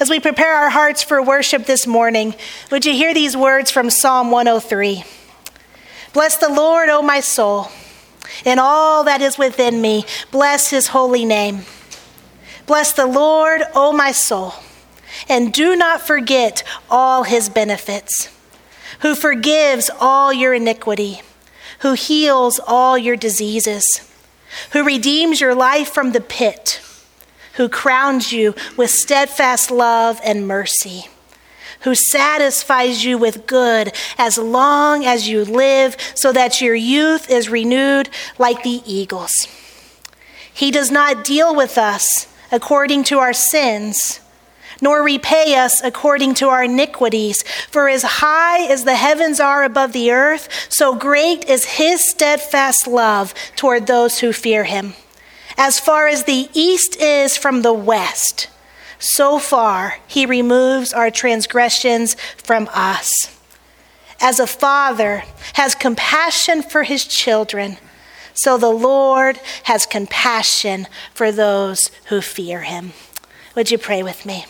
As we prepare our hearts for worship this morning, would you hear these words from Psalm 103? Bless the Lord, O my soul, and all that is within me. Bless his holy name. Bless the Lord, O my soul, and do not forget all his benefits, who forgives all your iniquity, who heals all your diseases, who redeems your life from the pit, who crowns you with steadfast love and mercy, who satisfies you with good as long as you live, so that your youth is renewed like the eagles. He does not deal with us according to our sins, nor repay us according to our iniquities. For as high as the heavens are above the earth, so great is his steadfast love toward those who fear him. As far as the east is from the west, so far he removes our transgressions from us. As a father has compassion for his children, so the Lord has compassion for those who fear him. Would you pray with me?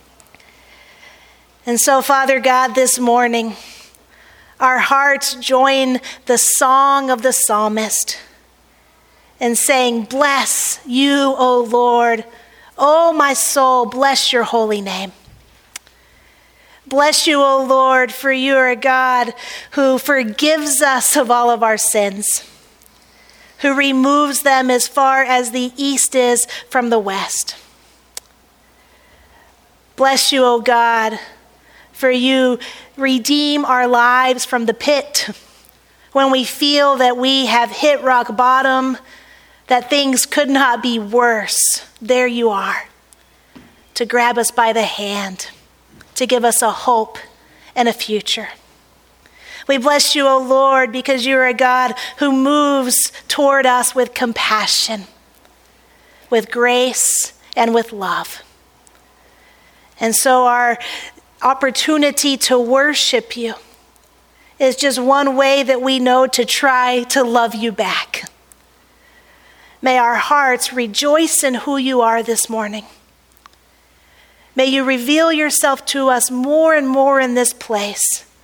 And so, Father God, this morning, our hearts join the song of the psalmist in saying, bless you, O Lord. O my soul, bless your holy name. Bless you, O Lord, for you are a God who forgives us of all of our sins, who removes them as far as the east is from the west. Bless you, O God, for you redeem our lives from the pit when we feel that we have hit rock bottom, that things could not be worse. There you are, to grab us by the hand, to give us a hope and a future. We bless you, O Lord, because you are a God who moves toward us with compassion, with grace, and with love. And so our opportunity to worship you is just one way that we know to try to love you back. May our hearts rejoice in who you are this morning. May you reveal yourself to us more and more in this place.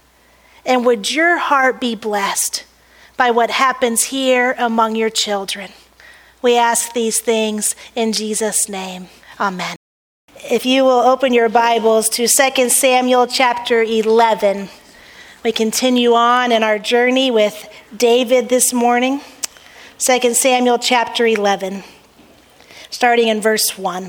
And would your heart be blessed by what happens here among your children? We ask these things in Jesus' name. Amen. If you will open your Bibles to 2 Samuel chapter 11. We continue on in our journey with David this morning. 2 Samuel chapter 11, starting in verse 1.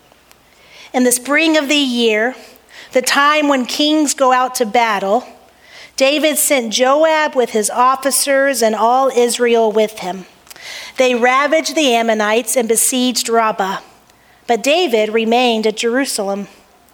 In the spring of the year, the time when kings go out to battle, David sent Joab with his officers and all Israel with him. They ravaged the Ammonites and besieged Rabbah, but David remained at Jerusalem.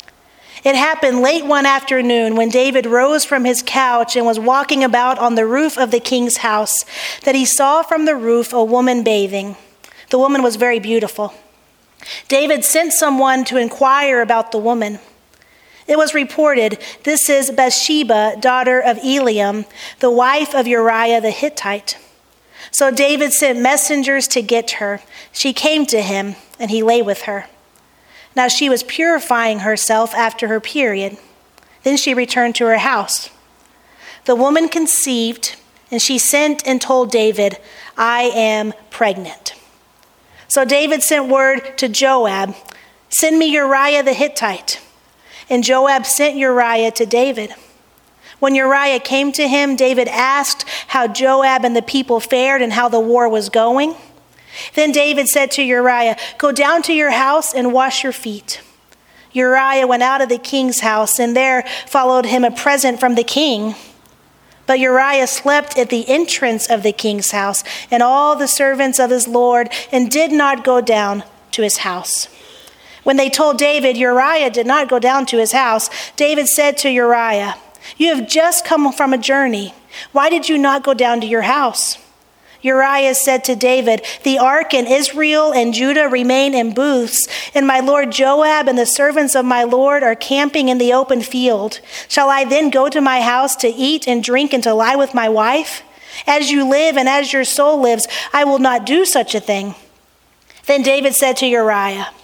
It happened late one afternoon when David rose from his couch and was walking about on the roof of the king's house that he saw from the roof a woman bathing. The woman was very beautiful. David sent someone to inquire about the woman. It was reported, "This is Bathsheba, daughter of Eliam, the wife of Uriah the Hittite." So David sent messengers to get her. She came to him, and he lay with her. Now she was purifying herself after her period. Then she returned to her house. The woman conceived, and she sent and told David, "I am pregnant." So David sent word to Joab, "Send me Uriah the Hittite." And Joab sent Uriah to David. When Uriah came to him, David asked how Joab and the people fared and how the war was going. Then David said to Uriah, "Go down to your house and wash your feet." Uriah went out of the king's house, and there followed him a present from the king. But Uriah slept at the entrance of the king's house, and all the servants of his lord, and did not go down to his house. When they told David Uriah did not go down to his house, David said to Uriah, "You have just come from a journey. Why did you not go down to your house?" Uriah said to David, "The ark and Israel and Judah remain in booths, and my lord Joab and the servants of my lord are camping in the open field. Shall I then go to my house to eat and drink and to lie with my wife? As you live and as your soul lives, I will not do such a thing." Then David said to Uriah,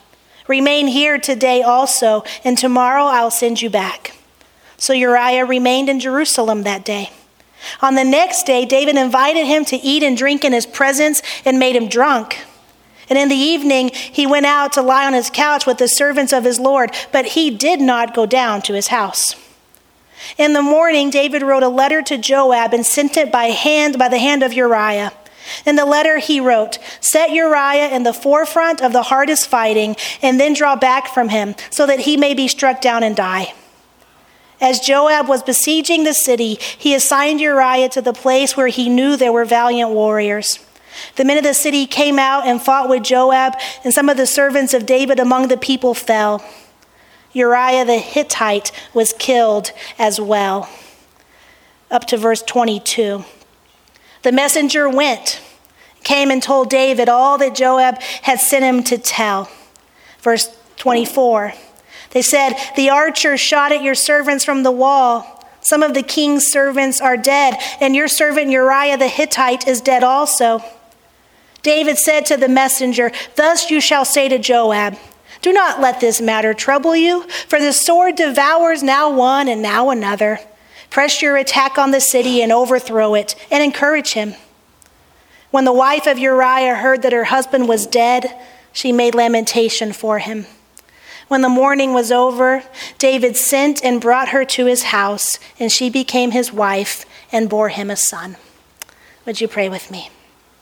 Remain here today also, and tomorrow I'll send you back." So Uriah remained in Jerusalem that day. On the next day, David invited him to eat and drink in his presence and made him drunk. And in the evening, he went out to lie on his couch with the servants of his Lord, but he did not go down to his house. In the morning, David wrote a letter to Joab and sent it by the hand of Uriah. In the letter he wrote, "Set Uriah in the forefront of the hardest fighting, and then draw back from him, so that he may be struck down and die." As Joab was besieging the city, he assigned Uriah to the place where he knew there were valiant warriors. The men of the city came out and fought with Joab, and some of the servants of David among the people fell. Uriah the Hittite was killed as well. Up to verse 22. The messenger came and told David all that Joab had sent him to tell. Verse 24. They said, "The archer shot at your servants from the wall. Some of the king's servants are dead, and your servant Uriah the Hittite is dead also." David said to the messenger, "Thus you shall say to Joab, 'Do not let this matter trouble you, for the sword devours now one and now another. Press your attack on the city and overthrow it, and encourage him.'" When the wife of Uriah heard that her husband was dead, she made lamentation for him. When the mourning was over, David sent and brought her to his house, and she became his wife and bore him a son. Would you pray with me?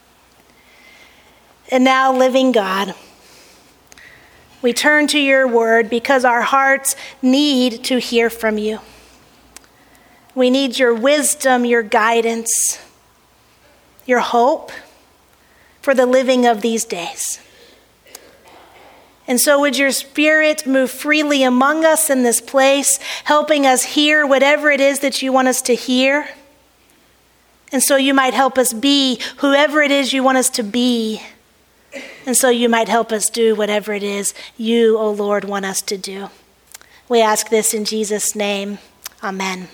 And now, living God, we turn to your word because our hearts need to hear from you. We need your wisdom, your guidance, your hope for the living of these days. And so would your Spirit move freely among us in this place, helping us hear whatever it is that you want us to hear. And so you might help us be whoever it is you want us to be. And so you might help us do whatever it is you, O Lord, want us to do. We ask this in Jesus' name. Amen.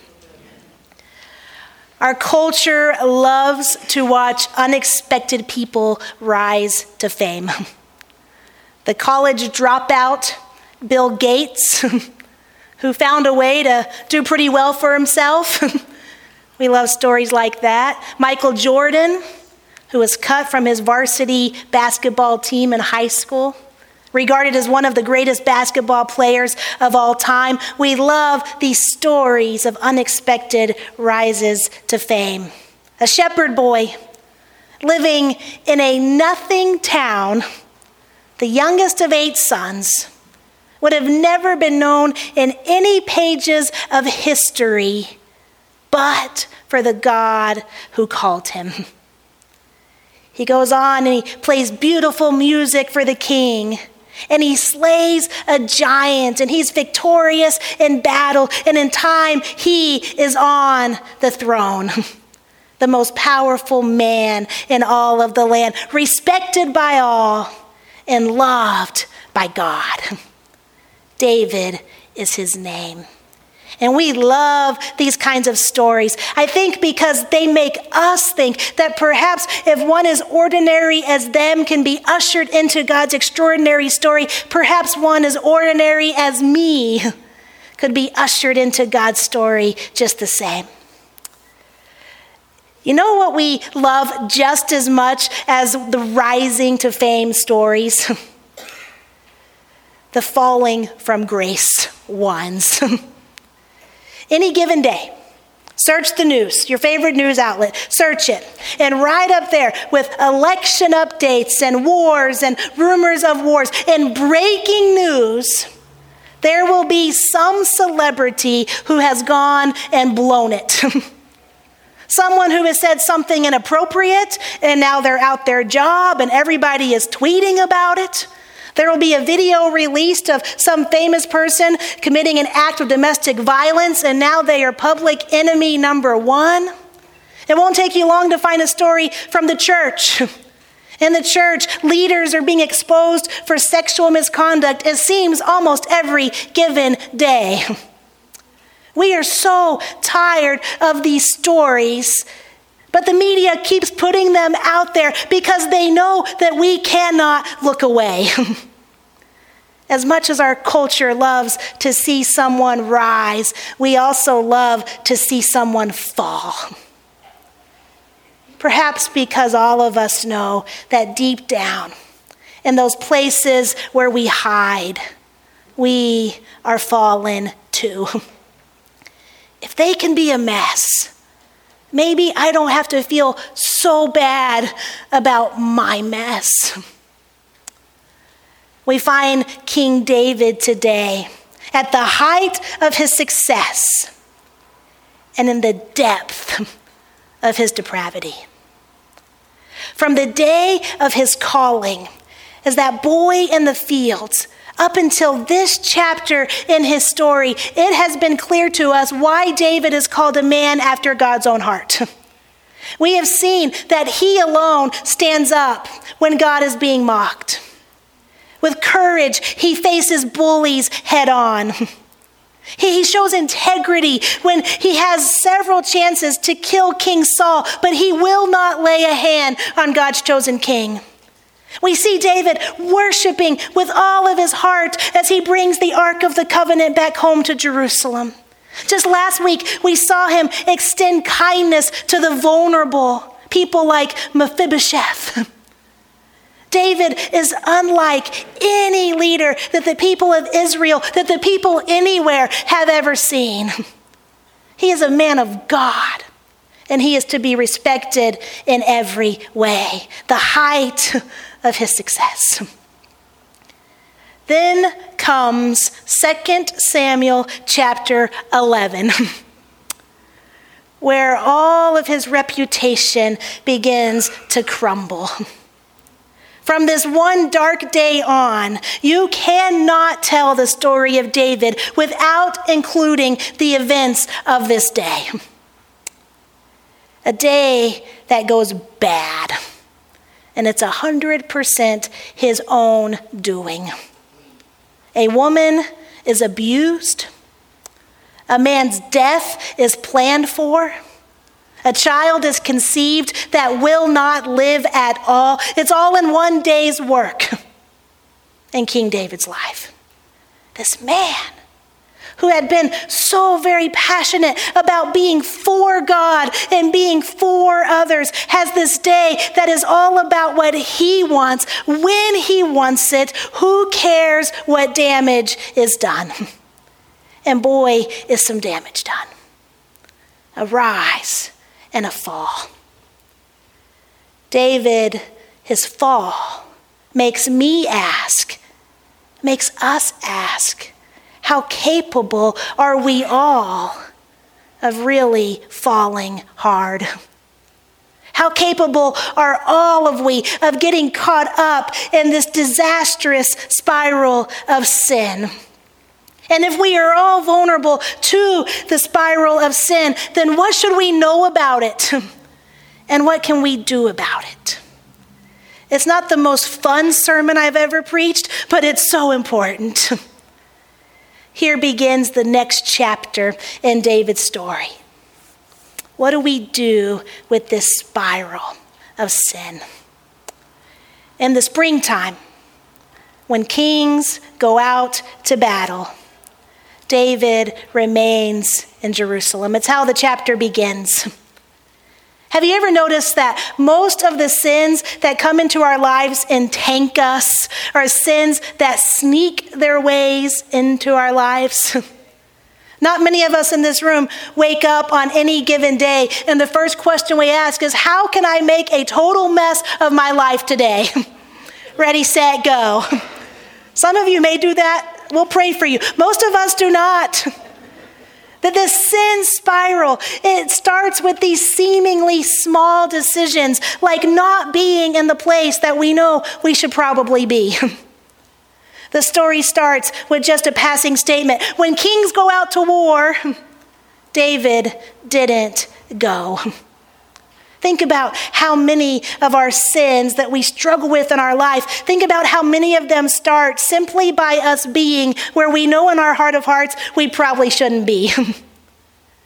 Our culture loves to watch unexpected people rise to fame. The college dropout, Bill Gates, who found a way to do pretty well for himself. We love stories like that. Michael Jordan, who was cut from his varsity basketball team in high school, regarded as one of the greatest basketball players of all time. We love these stories of unexpected rises to fame. A shepherd boy living in a nothing town, the youngest of 8 sons, would have never been known in any pages of history but for the God who called him. He goes on and he plays beautiful music for the king, and he slays a giant, and he's victorious in battle, and in time he is on the throne. The most powerful man in all of the land, respected by all and loved by God. David is his name. And we love these kinds of stories, I think, because they make us think that perhaps if one as ordinary as them can be ushered into God's extraordinary story, perhaps one as ordinary as me could be ushered into God's story just the same. You know what we love just as much as the rising to fame stories? The falling from grace ones. Any given day, search the news, your favorite news outlet, search it. And right up there with election updates and wars and rumors of wars and breaking news, there will be some celebrity who has gone and blown it. Someone who has said something inappropriate and now they're out their job and everybody is tweeting about it. There will be a video released of some famous person committing an act of domestic violence, and now they are public enemy number 1. It won't take you long to find a story from the church. In the church, leaders are being exposed for sexual misconduct, it seems, almost every given day. We are so tired of these stories, but the media keeps putting them out there because they know that we cannot look away. As much as our culture loves to see someone rise, we also love to see someone fall. Perhaps because all of us know that deep down, in those places where we hide, we are fallen too. If they can be a mess, maybe I don't have to feel so bad about my mess. We find King David today at the height of his success and in the depth of his depravity. From the day of his calling as that boy in the fields, up until this chapter in his story, it has been clear to us why David is called a man after God's own heart. We have seen that he alone stands up when God is being mocked. With courage, he faces bullies head on. He shows integrity when he has several chances to kill King Saul, but he will not lay a hand on God's chosen king. We see David worshiping with all of his heart as he brings the Ark of the Covenant back home to Jerusalem. Just last week, we saw him extend kindness to the vulnerable, people like Mephibosheth. David is unlike any leader that the people of Israel, that the people anywhere have ever seen. He is a man of God, and he is to be respected in every way, the height of his success. Then comes 2 Samuel chapter 11, where all of his reputation begins to crumble. From this one dark day on, you cannot tell the story of David without including the events of this day. A day that goes bad, and it's 100% his own doing. A woman is abused. A man's death is planned for. A child is conceived that will not live at all. It's all in one day's work in King David's life. This man who had been so very passionate about being for God and being for others has this day that is all about what he wants, when he wants it. Who cares what damage is done? And boy, is some damage done. A rise and a fall. David, his fall, makes us ask, how capable are we all of really falling hard? How capable are all of we of getting caught up in this disastrous spiral of sin? And if we are all vulnerable to the spiral of sin, then what should we know about it? And what can we do about it? It's not the most fun sermon I've ever preached, but it's so important. Here begins the next chapter in David's story. What do we do with this spiral of sin? In the springtime, when kings go out to battle, David remains in Jerusalem. It's how the chapter begins. Have you ever noticed that most of the sins that come into our lives and tank us are sins that sneak their ways into our lives? Not many of us in this room wake up on any given day, and the first question we ask is, how can I make a total mess of my life today? Ready, set, go. Some of you may do that. We'll pray for you. Most of us do not. That this sin spiral, it starts with these seemingly small decisions, like not being in the place that we know we should probably be. The story starts with just a passing statement. When kings go out to war, David didn't go. Think about how many of our sins that we struggle with in our life, think about how many of them start simply by us being where we know in our heart of hearts we probably shouldn't be.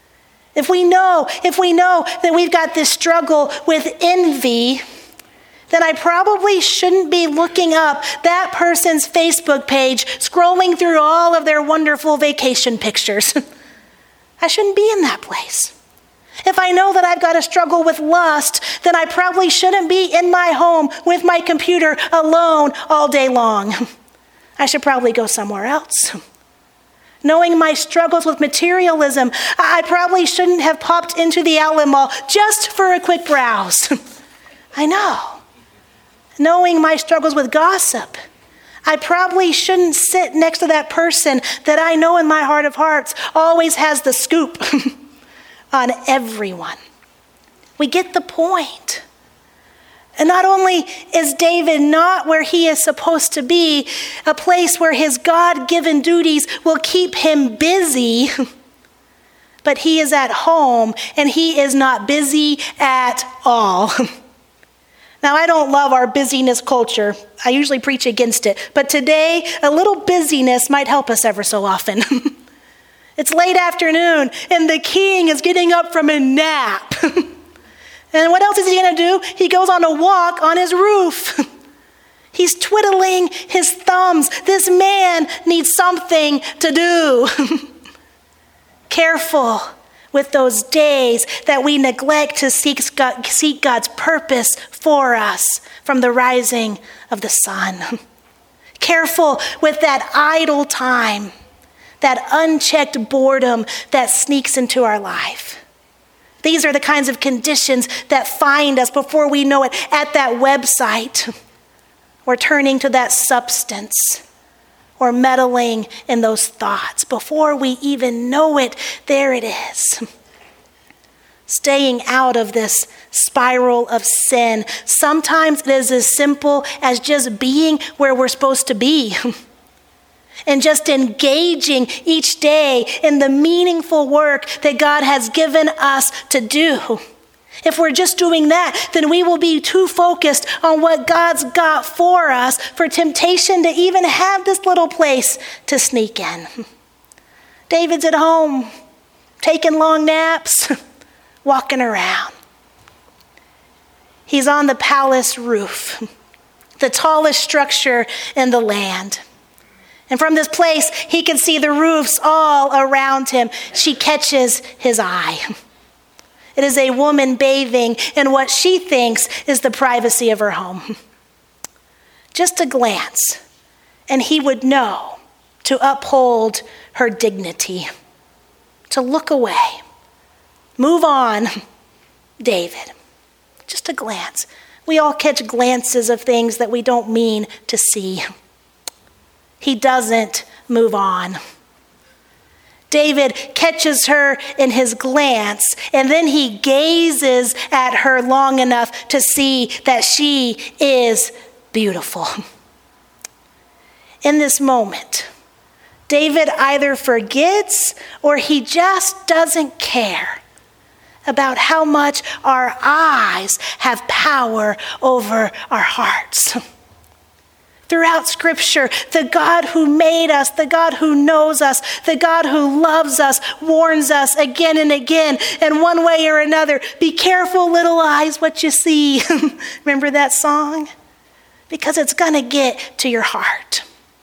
If we know that we've got this struggle with envy, then I probably shouldn't be looking up that person's Facebook page, scrolling through all of their wonderful vacation pictures. I shouldn't be in that place. If I know that I've got a struggle with lust, then I probably shouldn't be in my home with my computer alone all day long. I should probably go somewhere else. Knowing my struggles with materialism, I probably shouldn't have popped into the outlet mall just for a quick browse. I know. Knowing my struggles with gossip, I probably shouldn't sit next to that person that I know in my heart of hearts always has the scoop on everyone. We get the point. And not only is David not where he is supposed to be, a place where his God-given duties will keep him busy, but he is at home and he is not busy at all. Now, I don't love our busyness culture. I usually preach against it. But today, a little busyness might help us ever so often. It's late afternoon and the king is getting up from a nap. And what else is he going to do? He goes on a walk on his roof. He's twiddling his thumbs. This man needs something to do. Careful with those days that we neglect to seek God's purpose for us from the rising of the sun. Careful with that idle time, that unchecked boredom that sneaks into our life. These are the kinds of conditions that find us before we know it at that website, or turning to that substance, or meddling in those thoughts. Before we even know it, there it is. Staying out of this spiral of sin. Sometimes it is as simple as just being where we're supposed to be. And just engaging each day in the meaningful work that God has given us to do. If we're just doing that, then we will be too focused on what God's got for us for temptation to even have this little place to sneak in. David's at home, taking long naps, walking around. He's on the palace roof, the tallest structure in the land. And from this place, he can see the roofs all around him. She catches his eye. It is a woman bathing in what she thinks is the privacy of her home. Just a glance, and he would know to uphold her dignity, to look away. Move on, David. Just a glance. We all catch glances of things that we don't mean to see. He doesn't move on. David catches her in his glance, and then he gazes at her long enough to see that she is beautiful. In this moment, David either forgets or he just doesn't care about how much our eyes have power over our hearts. Throughout Scripture, the God who made us, the God who knows us, the God who loves us, warns us again and again, in one way or another, be careful, little eyes, what you see. Remember that song? Because it's going to get to your heart.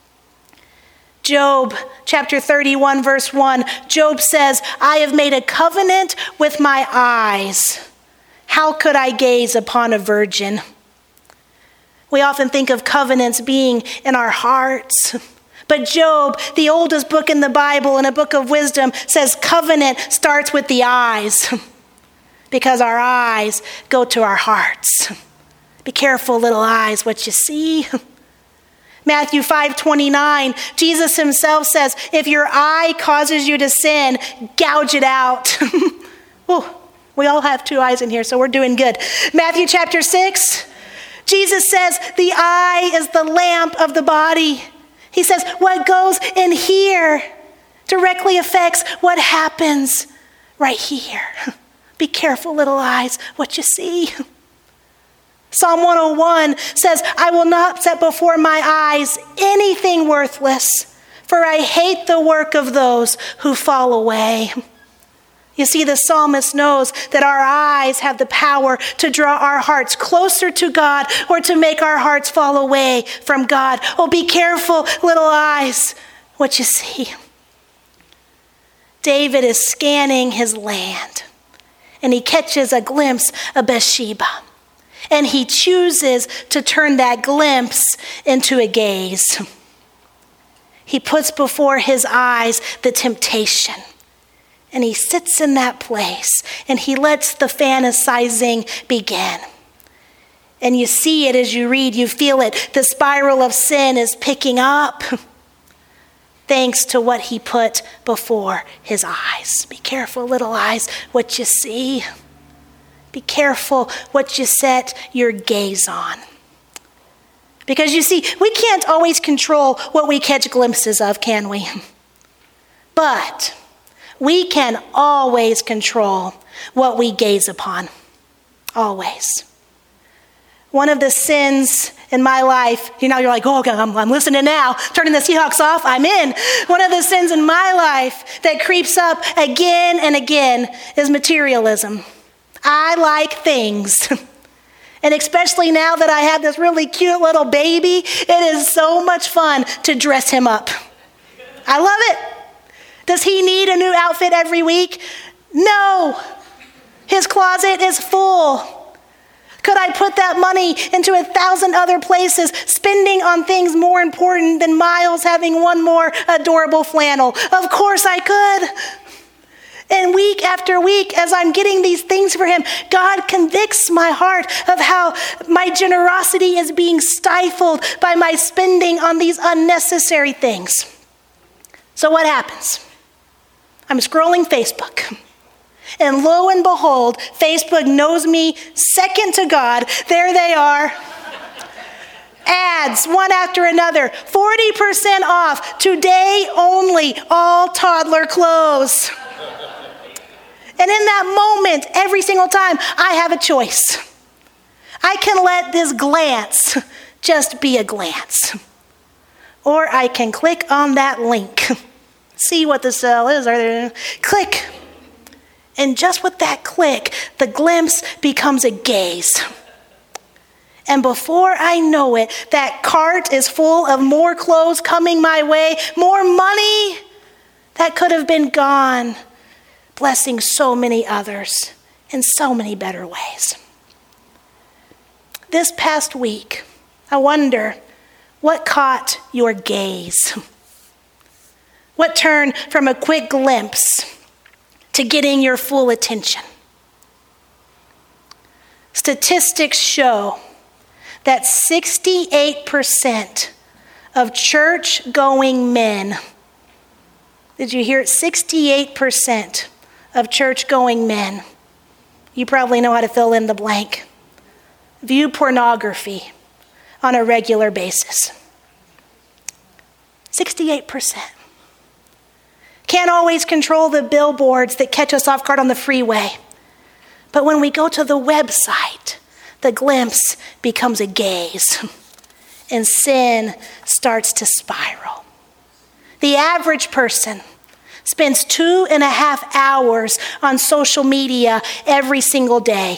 Job chapter 31, verse 1, Job says, I have made a covenant with my eyes. How could I gaze upon a virgin? We often think of covenants being in our hearts. But Job, the oldest book in the Bible and a book of wisdom, says covenant starts with the eyes because our eyes go to our hearts. Be careful, little eyes, what you see. Matthew 5:29, Jesus himself says, if your eye causes you to sin, gouge it out. Ooh, we all have two eyes in here, so we're doing good. Matthew chapter 6, Jesus says the eye is the lamp of the body. He says what goes in here directly affects what happens right here. Be careful, little eyes, what you see. Psalm 101 says, I will not set before my eyes anything worthless, for I hate the work of those who fall away. You see, the psalmist knows that our eyes have the power to draw our hearts closer to God or to make our hearts fall away from God. Oh, be careful, little eyes, what you see. David is scanning his land, and he catches a glimpse of Bathsheba. And he chooses to turn that glimpse into a gaze. He puts before his eyes the temptation. And he sits in that place and he lets the fantasizing begin. And you see it as you read, you feel it. The spiral of sin is picking up thanks to what he put before his eyes. Be careful, little eyes, what you see. Be careful what you set your gaze on. Because you see, we can't always control what we catch glimpses of, can we? But we can always control what we gaze upon. Always. One of the sins in my life, you're like, oh, okay, I'm listening now. Turning the Seahawks off, I'm in. One of the sins in my life that creeps up again and again is materialism. I like things. And especially now that I have this really cute little baby, it is so much fun to dress him up. I love it. Does he need a new outfit every week? No. His closet is full. Could I put that money into 1,000 other places, spending on things more important than Miles having one more adorable flannel? Of course I could. And week after week, as I'm getting these things for him, God convicts my heart of how my generosity is being stifled by my spending on these unnecessary things. So what happens? I'm scrolling Facebook, and lo and behold, Facebook knows me second to God. There they are. Ads, one after another. 40% off. Today only, all toddler clothes. And in that moment, every single time, I have a choice. I can let this glance just be a glance. Or I can click on that link. See what the sale is. Click. And just with that click, the glimpse becomes a gaze. And before I know it, that cart is full of more clothes coming my way, more money that could have been gone, blessing so many others in so many better ways. This past week, I wonder, what caught your gaze? What turned from a quick glimpse to getting your full attention? Statistics show that 68% of church-going men, did you hear it? 68% of church-going men, you probably know how to fill in the blank, view pornography on a regular basis. 68%. Can't always control the billboards that catch us off guard on the freeway. But when we go to the website, the glimpse becomes a gaze, and sin starts to spiral. The average person spends 2.5 hours on social media every single day,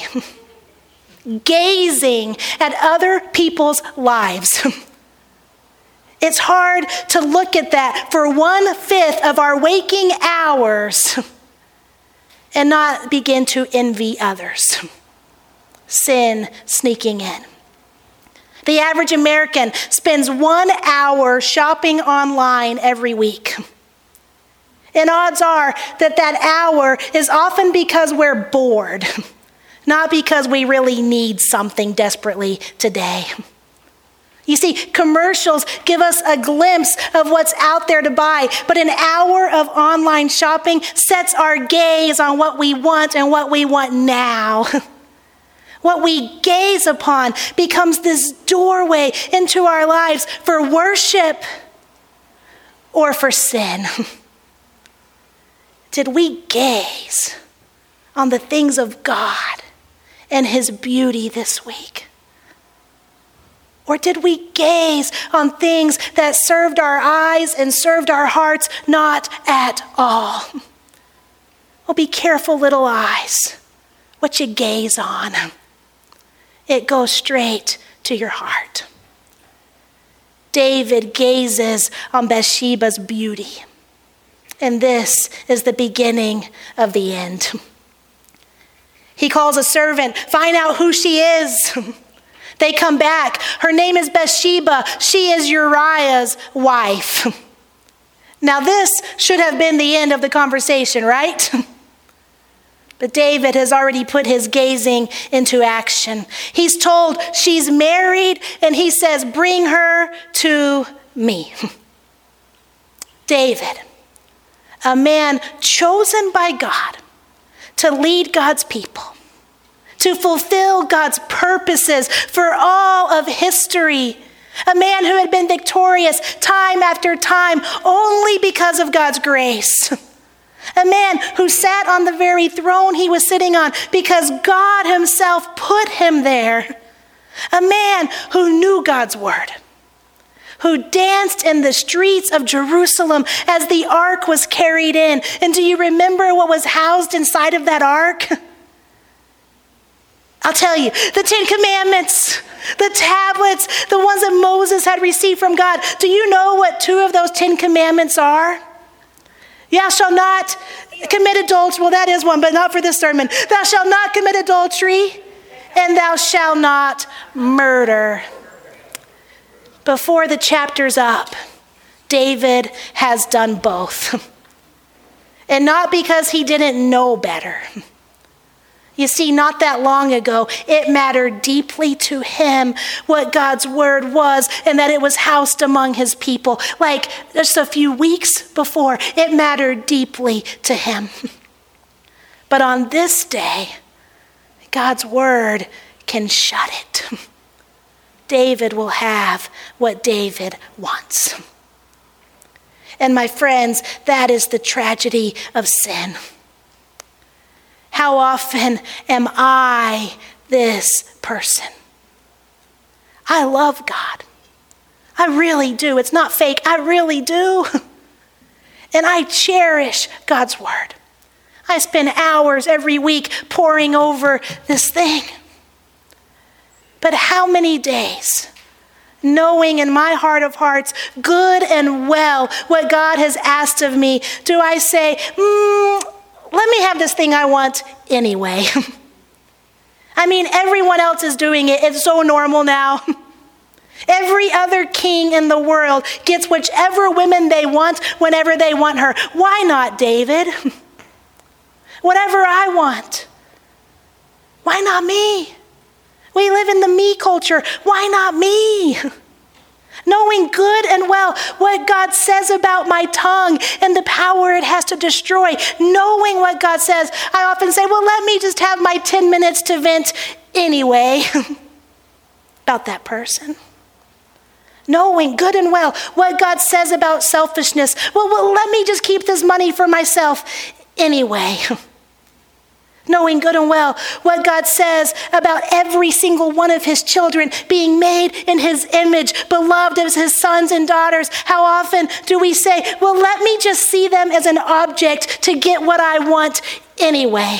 gazing at other people's lives. It's hard to look at that for 1/5 of our waking hours and not begin to envy others. Sin sneaking in. The average American spends 1 hour shopping online every week. And odds are that that hour is often because we're bored, not because we really need something desperately today. You see, commercials give us a glimpse of what's out there to buy, but an hour of online shopping sets our gaze on what we want and what we want now. What we gaze upon becomes this doorway into our lives for worship or for sin. Did we gaze on the things of God and His beauty this week? Or did we gaze on things that served our eyes and served our hearts not at all? Oh, be careful, little eyes, what you gaze on. It goes straight to your heart. David gazes on Bathsheba's beauty, and this is the beginning of the end. He calls a servant, find out who she is. They come back. Her name is Bathsheba. She is Uriah's wife. Now this should have been the end of the conversation, right? But David has already put his gazing into action. He's told she's married, and he says, bring her to me. David, a man chosen by God to lead God's people, to fulfill God's purposes for all of history. A man who had been victorious time after time only because of God's grace. A man who sat on the very throne he was sitting on because God himself put him there. A man who knew God's word, who danced in the streets of Jerusalem as the ark was carried in. And do you remember what was housed inside of that ark? I'll tell you, the 10 Commandments, the tablets, the ones that Moses had received from God. Do you know what 2 of those 10 Commandments are? Thou shalt not commit adultery. Well, that is one, but not for this sermon. Thou shalt not commit adultery, and thou shalt not murder. Before the chapter's up, David has done both. And not because he didn't know better. You see, not that long ago, it mattered deeply to him what God's word was and that it was housed among his people. Like just a few weeks before, it mattered deeply to him. But on this day, God's word can shut it. David will have what David wants. And my friends, that is the tragedy of sin. How often am I this person? I love God. I really do. It's not fake. I really do. And I cherish God's word. I spend hours every week poring over this thing. But how many days, knowing in my heart of hearts, good and well, what God has asked of me, do I say, let me have this thing I want anyway? I mean, everyone else is doing it. It's so normal now. Every other king in the world gets whichever women they want whenever they want her. Why not, David? Whatever I want. Why not me? We live in the me culture. Why not me? Knowing good and well what God says about my tongue and the power it has to destroy. Knowing what God says, I often say, well, let me just have my 10 minutes to vent anyway about that person. Knowing good and well what God says about selfishness. Well, let me just keep this money for myself anyway. Knowing good and well what God says about every single one of his children being made in his image, beloved as his sons and daughters. How often do we say, well, let me just see them as an object to get what I want anyway?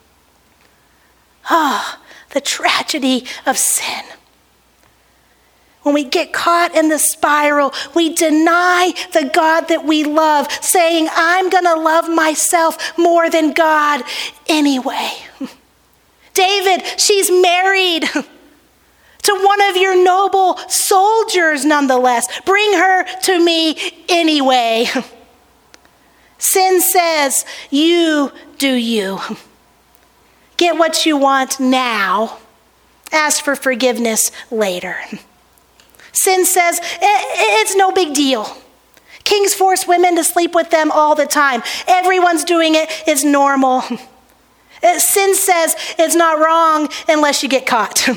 The tragedy of sin. When we get caught in the spiral, we deny the God that we love, saying, I'm going to love myself more than God anyway. David, she's married to one of your noble soldiers nonetheless. Bring her to me anyway. Sin says, you do you. Get what you want now. Ask for forgiveness later. Sin says, it's no big deal. Kings force women to sleep with them all the time. Everyone's doing it. It's normal. Sin says it's not wrong unless you get caught.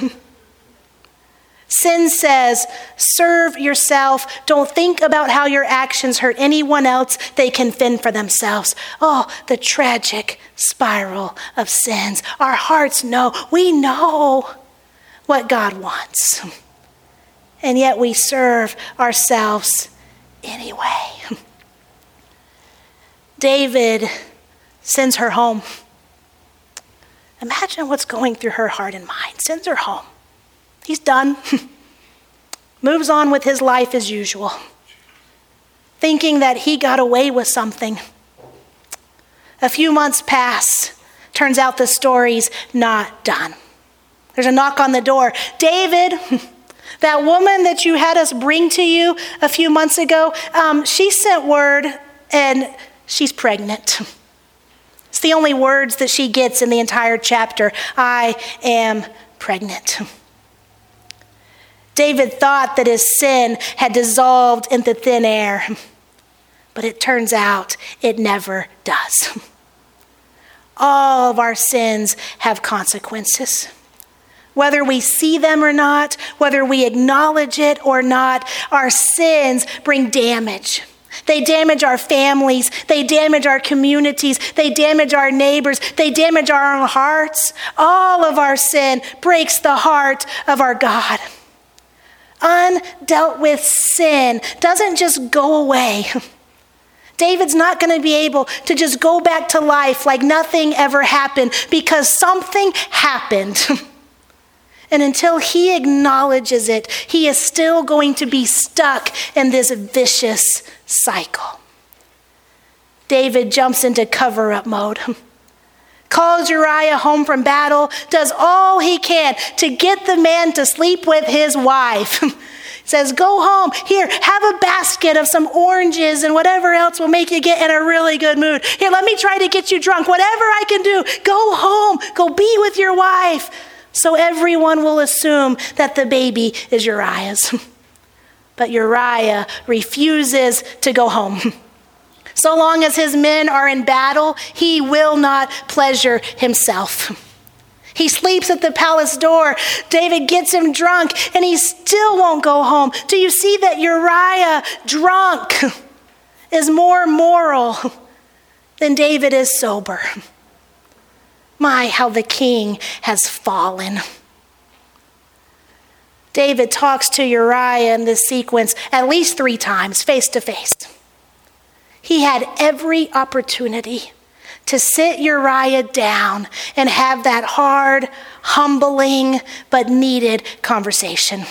Sin says, serve yourself. Don't think about how your actions hurt anyone else. They can fend for themselves. Oh, the tragic spiral of sins. Our hearts know. We know what God wants. And yet we serve ourselves anyway. David sends her home. Imagine what's going through her heart and mind. Sends her home. He's done. Moves on with his life as usual, thinking that he got away with something. A few months pass. Turns out the story's not done. There's a knock on the door. David, that woman that you had us bring to you a few months ago, she sent word and she's pregnant. It's the only words that she gets in the entire chapter. I am pregnant. David thought that his sin had dissolved into thin air, but it turns out it never does. All of our sins have consequences. Whether we see them or not, whether we acknowledge it or not, our sins bring damage. They damage our families. They damage our communities. They damage our neighbors. They damage our own hearts. All of our sin breaks the heart of our God. Undealt with sin doesn't just go away. David's not going to be able to just go back to life like nothing ever happened because something happened. And until he acknowledges it, he is still going to be stuck in this vicious cycle. David jumps into cover-up mode. Calls Uriah home from battle, does all he can to get the man to sleep with his wife. Says, go home, here, have a basket of some oranges and whatever else will make you get in a really good mood. Here, let me try to get you drunk, whatever I can do. Go home, go be with your wife. So everyone will assume that the baby is Uriah's. But Uriah refuses to go home. So long as his men are in battle, he will not pleasure himself. He sleeps at the palace door. David gets him drunk and he still won't go home. Do you see that Uriah, drunk, is more moral than David is sober? My, how the king has fallen. David talks to Uriah in this sequence at least 3 times, face to face. He had every opportunity to sit Uriah down and have that hard, humbling, but needed conversation.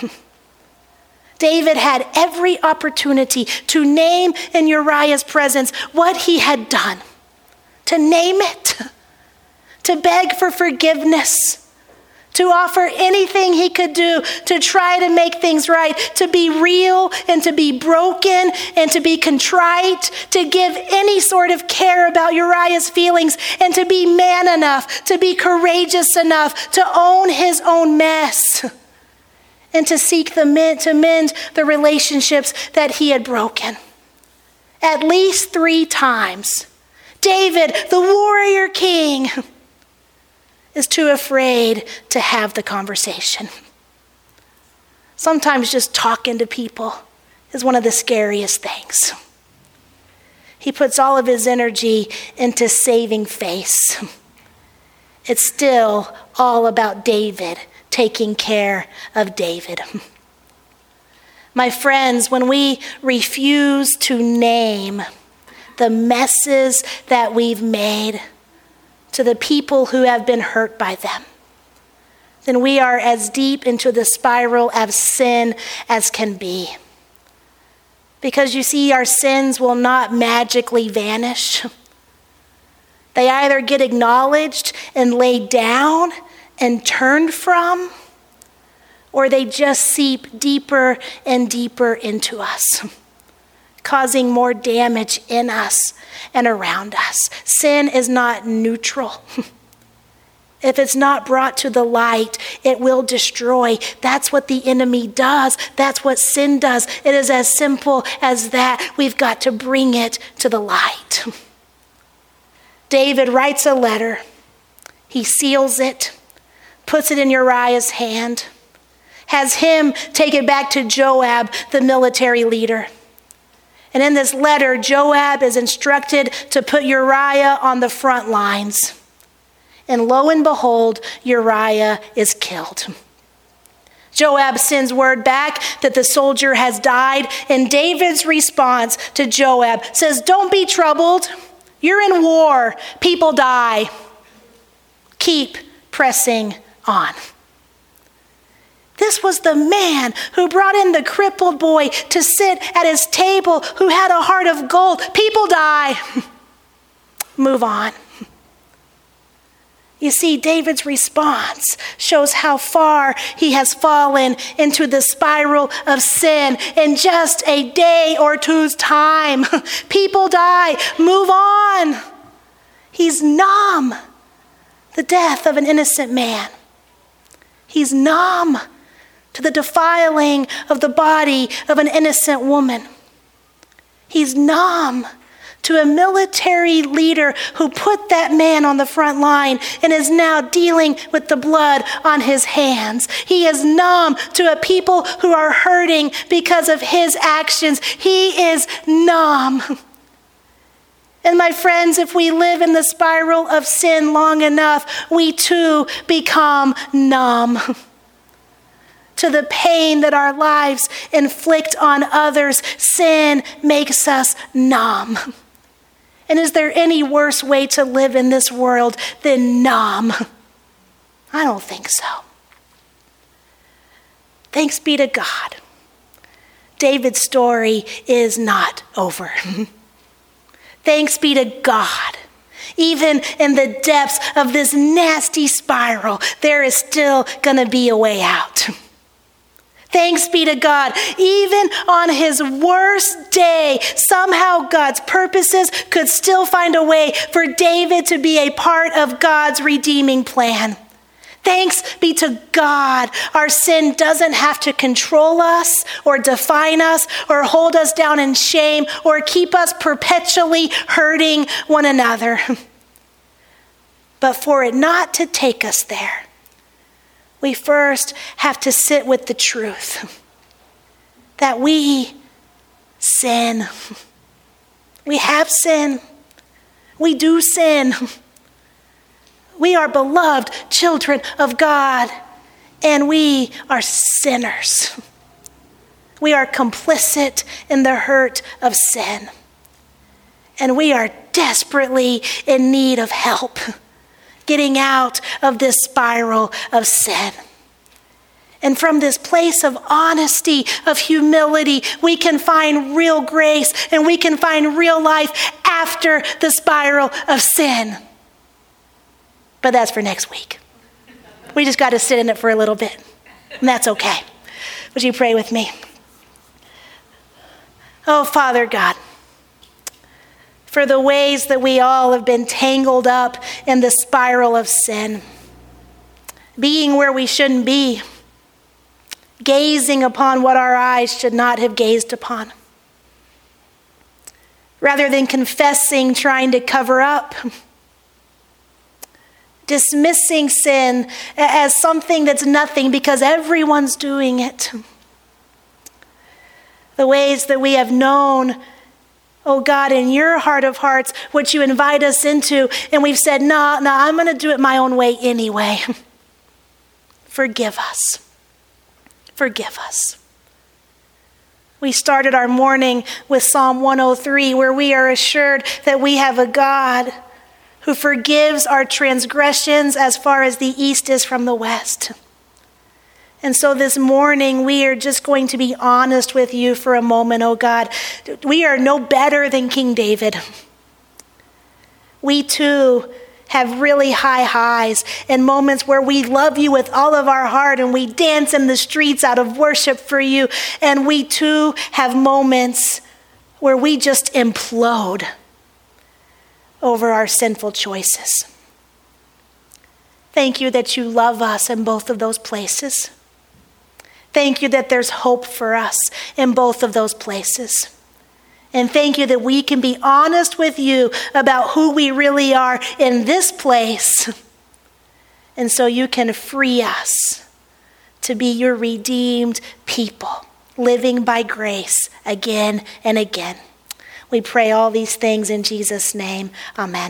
David had every opportunity to name in Uriah's presence what he had done, to name it, to beg for forgiveness, to offer anything he could do to try to make things right, to be real and to be broken and to be contrite, to give any sort of care about Uriah's feelings and to be man enough, to be courageous enough to own his own mess and to seek to mend the relationships that he had broken. At least 3 times, David, the warrior king, is too afraid to have the conversation. Sometimes just talking to people is one of the scariest things. He puts all of his energy into saving face. It's still all about David taking care of David. My friends, when we refuse to name the messes that we've made to the people who have been hurt by them, then we are as deep into the spiral of sin as can be. Because you see, our sins will not magically vanish. They either get acknowledged and laid down and turned from, or they just seep deeper and deeper into us, causing more damage in us and around us. Sin is not neutral. If it's not brought to the light, it will destroy. That's what the enemy does. That's what sin does. It is as simple as that. We've got to bring it to the light. David writes a letter. He seals it, puts it in Uriah's hand, has him take it back to Joab, the military leader. And in this letter, Joab is instructed to put Uriah on the front lines. And lo and behold, Uriah is killed. Joab sends word back that the soldier has died, and David's response to Joab says, "Don't be troubled. You're in war. People die. Keep pressing on. This was the man who brought in the crippled boy to sit at his table, who had a heart of gold. People die. Move on. You see, David's response shows how far he has fallen into the spiral of sin in just a day or two's time. People die. Move on. He's numb. The death of an innocent man. He's numb to the defiling of the body of an innocent woman. He's numb to a military leader who put that man on the front line and is now dealing with the blood on his hands. He is numb to a people who are hurting because of his actions. He is numb. And my friends, if we live in the spiral of sin long enough, we too become numb to the pain that our lives inflict on others. Sin makes us numb. And is there any worse way to live in this world than numb? I don't think so. Thanks be to God. David's story is not over. Thanks be to God. Even in the depths of this nasty spiral, there is still going to be a way out. Thanks be to God. Even on his worst day, somehow God's purposes could still find a way for David to be a part of God's redeeming plan. Thanks be to God. Our sin doesn't have to control us or define us or hold us down in shame or keep us perpetually hurting one another. But for it not to take us there, we first have to sit with the truth that we sin. We have sin. We do sin. We are beloved children of God, and we are sinners. We are complicit in the hurt of sin, and we are desperately in need of help getting out of this spiral of sin. And from this place of honesty, of humility, we can find real grace and we can find real life after the spiral of sin. But that's for next week. We just got to sit in it for a little bit, and that's okay. Would you pray with me? Oh, Father God, for the ways that we all have been tangled up in the spiral of sin, being where we shouldn't be, gazing upon what our eyes should not have gazed upon. Rather than confessing, trying to cover up, dismissing sin as something that's nothing because everyone's doing it. The ways that we have known, oh God, in your heart of hearts, what you invite us into, and we've said, no, I'm going to do it my own way anyway. Forgive us. Forgive us. We started our morning with Psalm 103, where we are assured that we have a God who forgives our transgressions as far as the east is from the west. And so this morning, we are just going to be honest with you for a moment, oh God. We are no better than King David. We too have really high highs and moments where we love you with all of our heart and we dance in the streets out of worship for you. And we too have moments where we just implode over our sinful choices. Thank you that you love us in both of those places. Thank you that there's hope for us in both of those places. And thank you that we can be honest with you about who we really are in this place. And so you can free us to be your redeemed people, living by grace again and again. We pray all these things in Jesus' name. Amen.